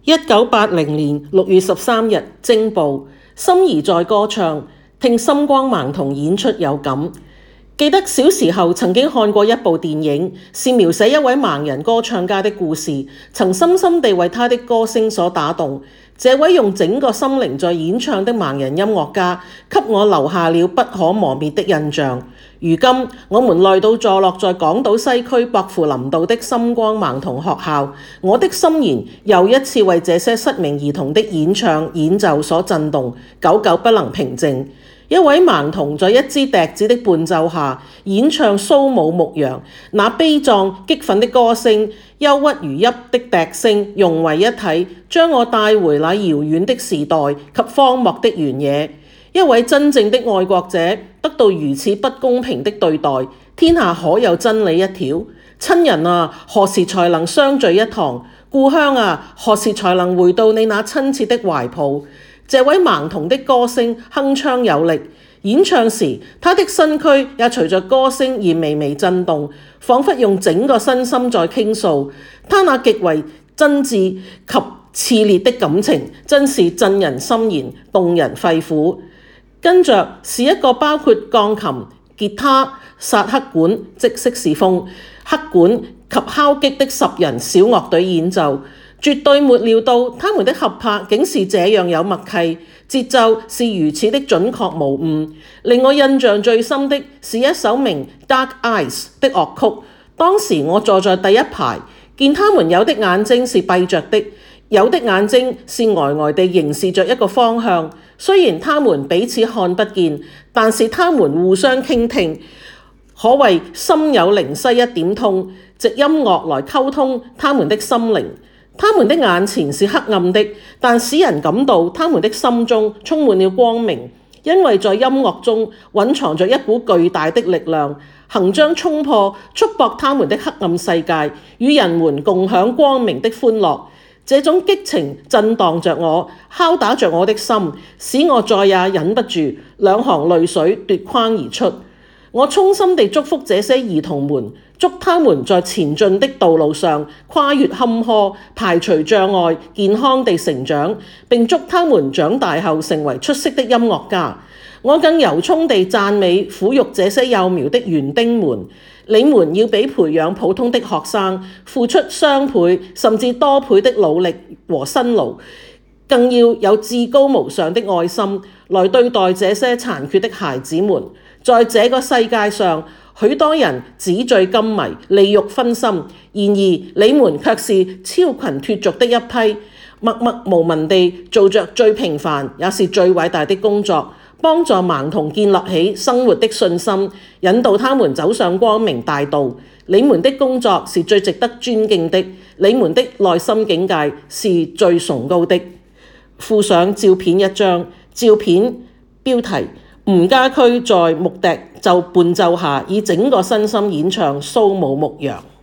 1980年6月13日，征報心儀在歌唱，聽心光盲童演出有感。記得小時候曾經看過一部電影，是描寫一位盲人歌唱家的故事，曾深深地為他的歌聲所打動。這位用整個心靈在演唱的盲人音樂家，給我留下了不可磨滅的印象。如今我們來到坐落在港島西區薄扶林道的心光盲童學校，我的心弦又一次為這些失明兒童的演唱演奏所震動，久久不能平靜。一位盲童在一支笛子的伴奏下演唱蘇武牧羊，那悲壯激憤的歌聲，憂鬱如泣的笛聲融為一體，將我帶回那遙遠的時代及荒漠的原野。一位真正的愛國者得到如此不公平的對待，天下可有真理一條？親人啊，何時才能相聚一堂？故鄉啊，何時才能回到你那親切的懷抱？這位盲童的歌聲鏗鏘有力，演唱時他的身軀也隨着歌聲而微微震動，彷彿用整個身心在傾訴。他那極為真摯及熾烈的感情，真是震人心弦，動人肺腑。跟着是一個包括鋼琴、吉他、薩克管即色士風、黑管及敲擊的10人小樂隊演奏。絕對沒料到他們的合拍竟是這樣有默契，節奏是如此的準確無誤。令我印象最深的是一首名《Dark Eyes》的樂曲。當時我坐在第一排，見他們有的眼睛是閉着的，有的眼睛是呆呆地凝視着一個方向。雖然他們彼此看不見，但是他們互相傾聽，可謂心有靈犀一點通，藉音樂來溝通他們的心靈。他們的眼前是黑暗的，但使人感到他們的心中充滿了光明，因為在音樂中蘊藏着一股巨大的力量，行將衝破、束縛他們的黑暗世界，與人們共享光明的歡樂。這種激情震盪着我，敲打着我的心，使我再也忍不住，兩行淚水奪眶而出。我衷心地祝福這些兒童們，祝他們在前進的道路上跨越坎坷，排除障礙，健康地成長，並祝他們長大後成為出色的音樂家。我更由衷地讚美撫育這些幼苗的園丁們，你們要比培養普通的學生付出雙倍甚至多倍的努力和辛勞，更要有至高無上的愛心來對待這些殘缺的孩子們。在這個世界上，許多人紙醉金迷、利欲熏心，然而你們卻是超群脫俗的一批，默默無聞地做着最平凡也是最偉大的工作，幫助盲童建立起生活的信心，引導他們走上光明大道。你們的工作是最值得尊敬的，你們的內心境界是最崇高的。附上照片一張，照片標題：吳家駒在木笛伴奏下，以整個身心演唱蘇武牧羊。